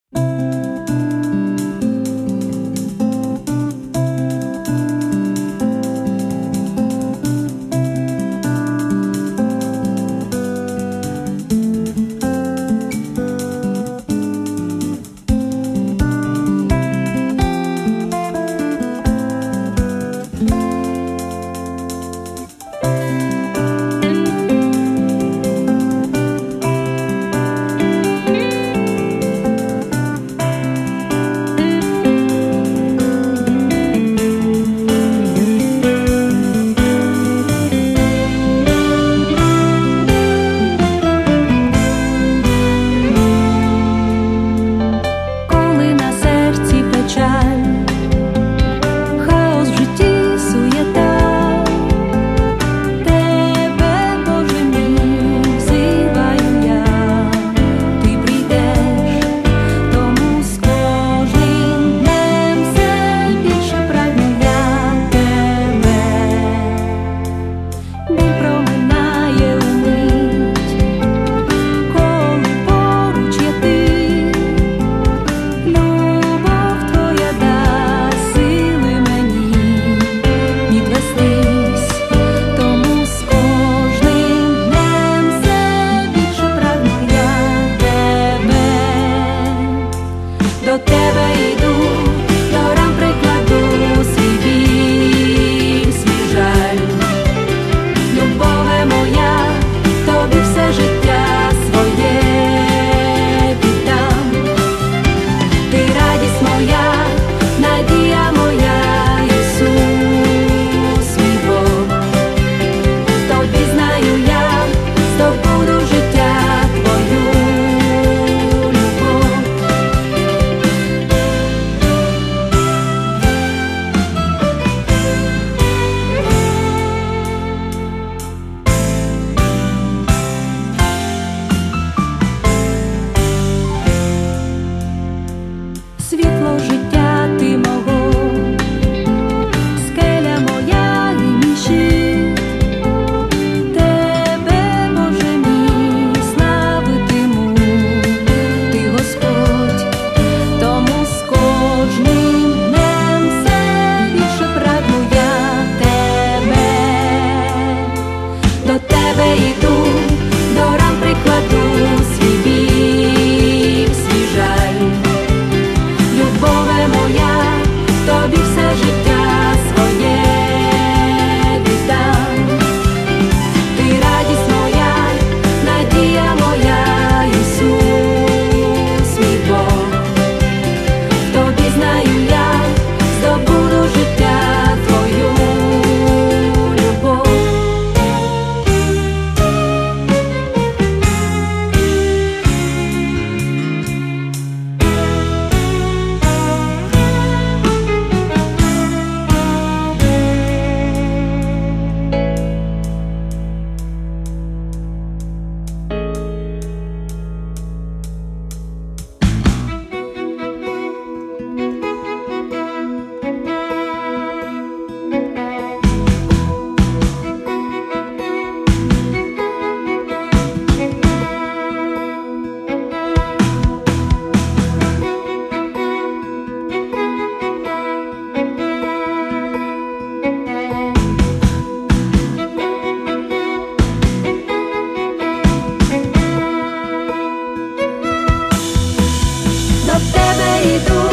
Світло життя ти мого, скеля моя і мій щит. Тебе, Боже мій, славитиму, ти Господь, тому з кожним днем все більше прагну я тебе. До тебе йду, до ран прикладу свій біль, свій жаль. Любове моя, тобі все життя своє віддам. Ти радість моя, надія моя, Ісус, мій Бог. Тобі знаю я, здобуду життя твою любов. До тебе йду.